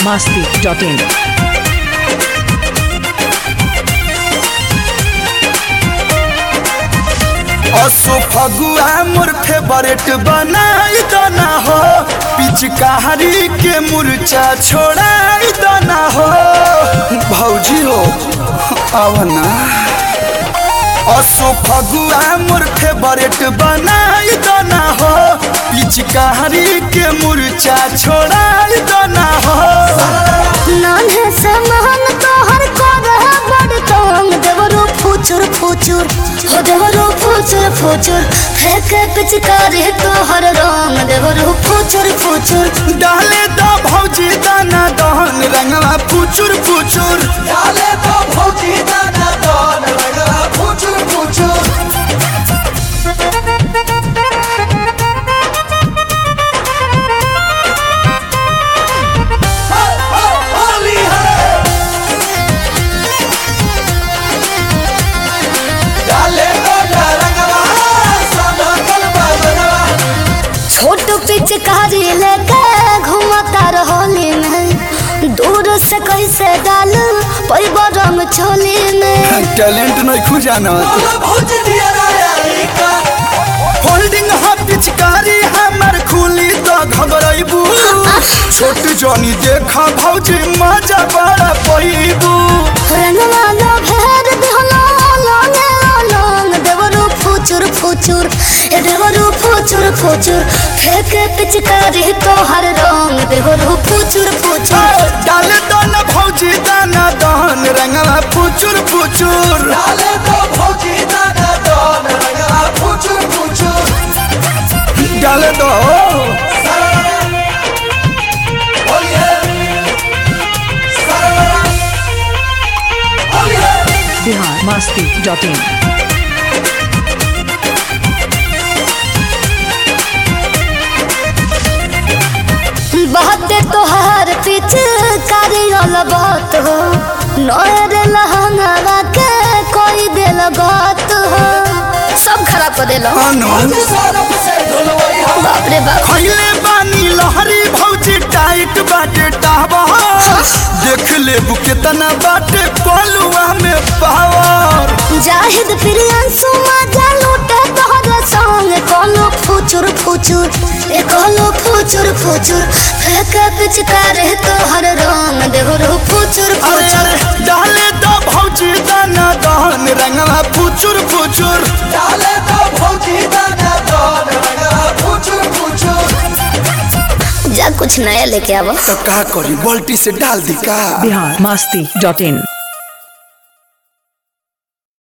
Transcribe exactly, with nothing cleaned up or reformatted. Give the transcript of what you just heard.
masti dot in. असो फगुआ मोर favourite बनाई दना हो पिचकारी के मुरचा छोड़ाई दना हो भौजी हो आवना असो फगुआ मोर फेवरेट बनाई दना हो पिचकारी के मुरचा छोड़ाई दना हो नान्हे से महन तोहर करह बड़ तंग देवरो फुचुर फुचुर हो देवरो फुचुर फुचुर फेंके पिचकारी तोहर रंग देवरो फुचुर फुचुर डाले दो भौजी दाना दहन रंगवा फुचुर फुचुर डाले तो भौजी दाना दान रंगला फुचुर फुचुर होली है डाले तो रंगला सादा कलबा बनवा छोट पिचकारी लेके घूमता रहोली में दूर से कैसे डाल पैबो रंग छोली में टैलेंट नहीं खुजाना भौजी दिया राया का होल्डिंग हा पिचकारी हमर खुली तो घबराइबू छोट जनी देखा भौजी मजा बड़ा पैबू रंगवा लो भेर दिहलो लोंगे लोंग देवरो फुचुर फुचुर ए देवरो फुचुर फुचुर फेंके पिचकारी तोहर रंग देवरो फुचुर फुचुर डाले दो न भौजी दाना दहन रंगवा फुचुर फुचुर डाले तो भौजी दाना दान रंगला फुचुर फुचुर डाले दो होली है होली है Bihar masti dot in. बहते तोहर पिचकारी वाला बात हो नोर लहंगा के कोई दिल बात हो सब खराब कर देलो अनु सरफ से धुलवई हम बाप रे बाप खैले बानी लहरी भौजी टाइट बाटे टावा देख ले केतना बाटे पलुआ में पावर जाहिद प्रियांशु मजा लूटे तोहर संग कोनो फुचुर फुचुर ए कोनो फुचुर फुचुर फेंके पिचकारी तोहर रंग देवरो फुचुर अरे फुचुर अरे डाले दो भौजी दाना दहन रंगवा फुचुर फुचुर डाले तो भौजी दाना दान रंगला फुचुर फुचुर जा कुछ नया लेके आवो तो का करी बाल्टी से डाल दी का Bihar masti dot in.